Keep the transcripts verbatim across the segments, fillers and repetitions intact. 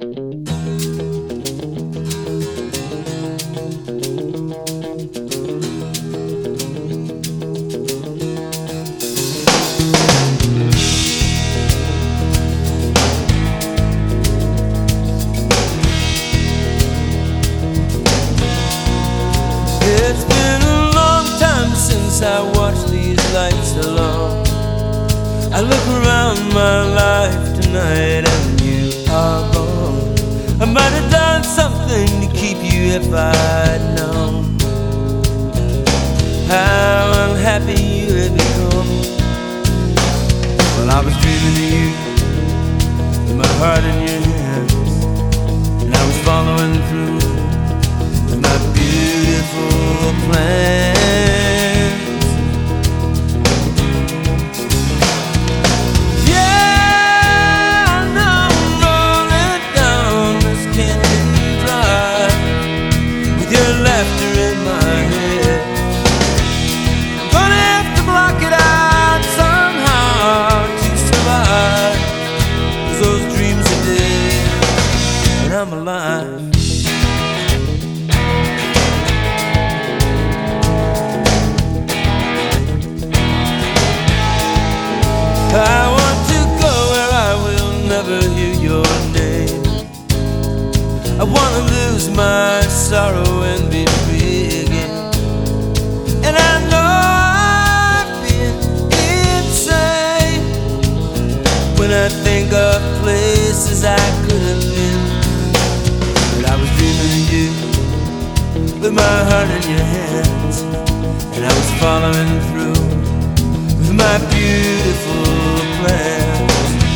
It's been a long time since I watched these lights alone. I look around my life tonight and you are gone. I might have done something to keep you if I'd known how unhappy you had become. Well, I was dreaming of you with my heart in your hands, and I was following through with my beautiful plans. Yeah, I know I'm rolling down this Canyon Drive with your laughter in my head. Gonna have to block it out somehow to survive, 'cause those dreams are dead and I'm alive. I want to go where I will never hear your name. I want to lose my sorrow and be free again. And I know I've been insane when I think of places I could have been. But I was dreaming of you with my heart in your hands, and I was following through with my beautiful plans.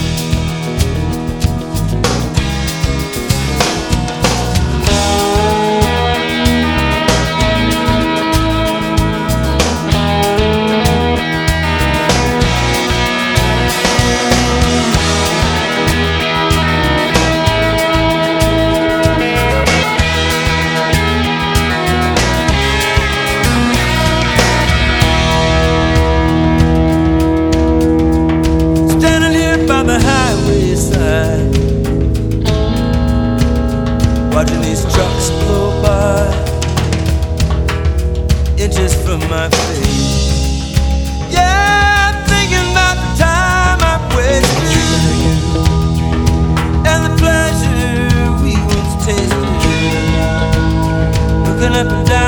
Watching these trucks go by, inches from my face. Yeah, thinking about the time I've wasted and the pleasure we once tasted. Looking up and down